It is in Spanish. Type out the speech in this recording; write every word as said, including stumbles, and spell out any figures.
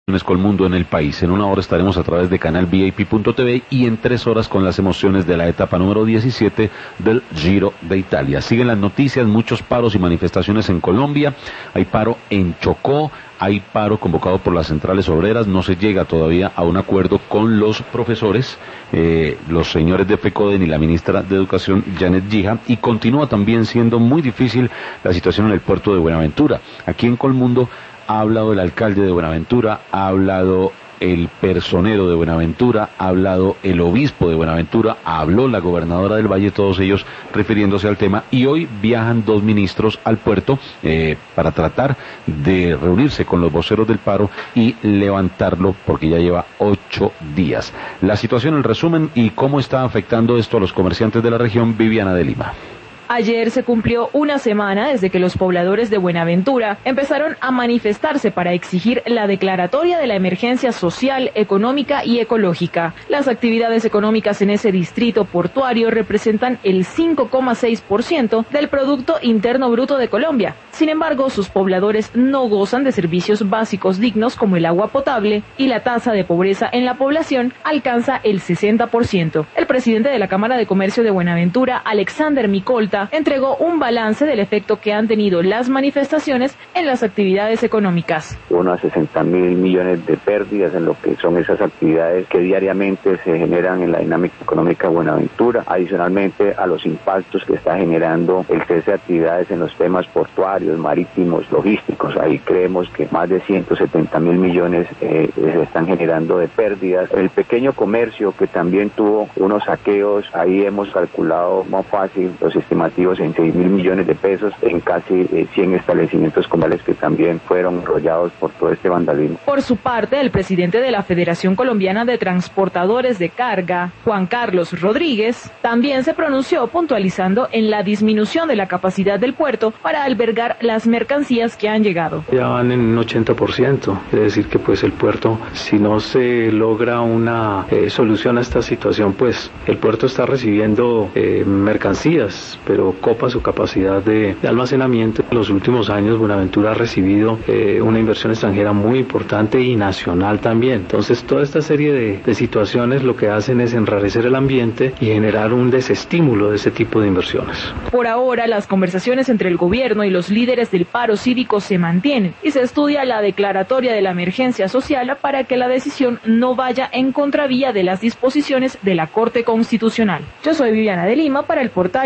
Colmundo en el país. En una hora estaremos a través de canal V I P punto T V y en tres horas con las emociones de la etapa número diecisiete del Giro de Italia. Siguen las noticias, muchos paros y manifestaciones en Colombia. Hay paro en Chocó, hay paro convocado por las centrales obreras. No se llega todavía a un acuerdo con los profesores, eh, los señores de FECODEN y la ministra de Educación, Janet Gija, y continúa también siendo muy difícil la situación en el puerto de Buenaventura. Aquí en Colmundo ha hablado el alcalde de Buenaventura, ha hablado el personero de Buenaventura, ha hablado el obispo de Buenaventura, habló la gobernadora del Valle, todos ellos refiriéndose al tema, y hoy viajan dos ministros al puerto eh, para tratar de reunirse con los voceros del paro y levantarlo, porque ya lleva ocho días. La situación en resumen y cómo está afectando esto a los comerciantes de la región, Viviana de Lima. Ayer se cumplió una semana desde que los pobladores de Buenaventura empezaron a manifestarse para exigir la declaratoria de la emergencia social, económica y ecológica. Las actividades económicas en ese distrito portuario representan el cinco coma seis por ciento del Producto Interno Bruto de Colombia. Sin embargo, sus pobladores no gozan de servicios básicos dignos como el agua potable y la tasa de pobreza en la población alcanza el sesenta por ciento. El presidente de la Cámara de Comercio de Buenaventura, Alexander Micolta, entregó un balance del efecto que han tenido las manifestaciones en las actividades económicas. Unos sesenta mil millones de pérdidas en lo que son esas actividades que diariamente se generan en la dinámica económica de Buenaventura, adicionalmente a los impactos que está generando el cese de actividades en los temas portuarios, marítimos, logísticos. Ahí creemos que más de ciento setenta mil millones eh, se están generando de pérdidas. El pequeño comercio, que también tuvo unos saqueos, ahí hemos calculado más fácil los estimativos en seis mil millones de pesos en casi eh, cien establecimientos comerciales que también fueron enrollados por todo este vandalismo. Por su parte, el presidente de la Federación Colombiana de Transportadores de Carga, Juan Carlos Rodríguez, también se pronunció puntualizando en la disminución de la capacidad del puerto para albergar las mercancías que han llegado. Ya van en un ochenta por ciento, es decir que pues el puerto, si no se logra una eh, solución a esta situación, pues el puerto está recibiendo eh, mercancías, pero copa su capacidad de, de almacenamiento. En los últimos años Buenaventura ha recibido eh, una inversión extranjera muy importante y nacional también. Entonces toda esta serie de, de situaciones lo que hacen es enrarecer el ambiente y generar un desestímulo de ese tipo de inversiones. Por ahora las conversaciones entre el gobierno y los líderes del paro cívico se mantienen y se estudia la declaratoria de la emergencia social para que la decisión no vaya en contravía de las disposiciones de la Corte Constitucional. Yo soy Viviana de Lima para el portal